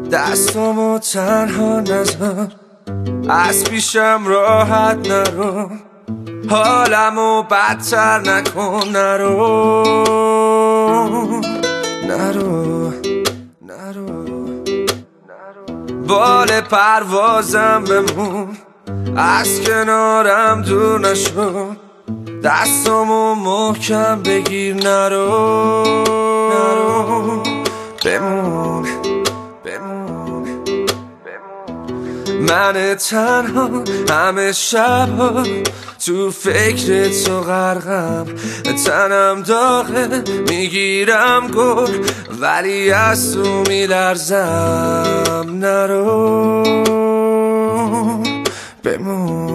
دستامو تنها نذار، از پیشم راحت نرو، حالمو بدتر نکن. نرو نرو نرو، بال پروازم بمون، از کنارم دور نشو، دستامو محکم بگیر. نرو نرو، بمون بمون بمون. من تنها همه شبا تو فکر تو غرقم، تنم داغه میگیرم گل ولی از تو میلرزم. نرو بمون